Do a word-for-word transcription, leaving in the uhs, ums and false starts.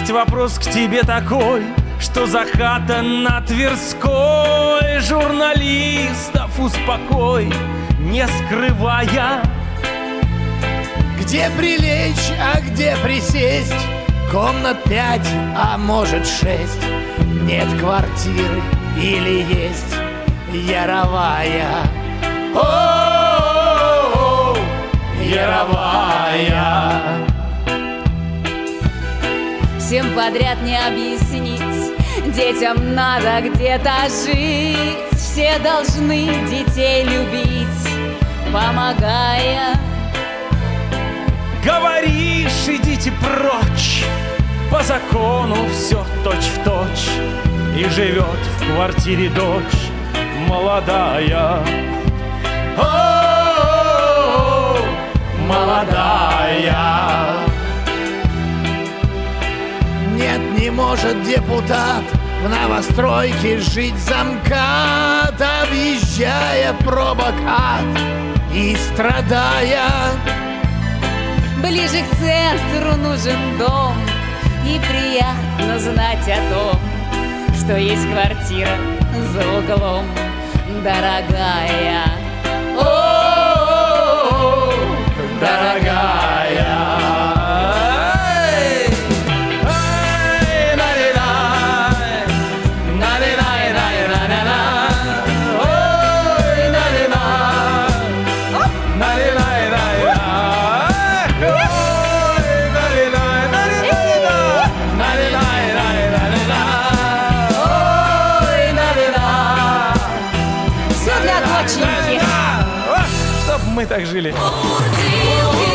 есть вопрос к тебе такой: что за хата на Тверской? Журналистов успокой, не скрывая. Где прилечь, а где присесть? Комнат пять, а может шесть. Нет квартиры или есть яровая? О-о-о, яровая. Всем подряд не объяснить, детям надо где-то жить. Все должны детей любить, помогая. Говоришь, идите прочь, по закону все точь-в-точь. И живет в квартире дочь молодая. О-о-о, молодая. Нет, не может депутат в новостройке жить замкат, объезжая пробок ад и страдая. Ближе к центру нужен дом, и приятно знать о том, что есть квартира за углом, дорогая. О-о-о, дорогая. Чтоб мы так жили.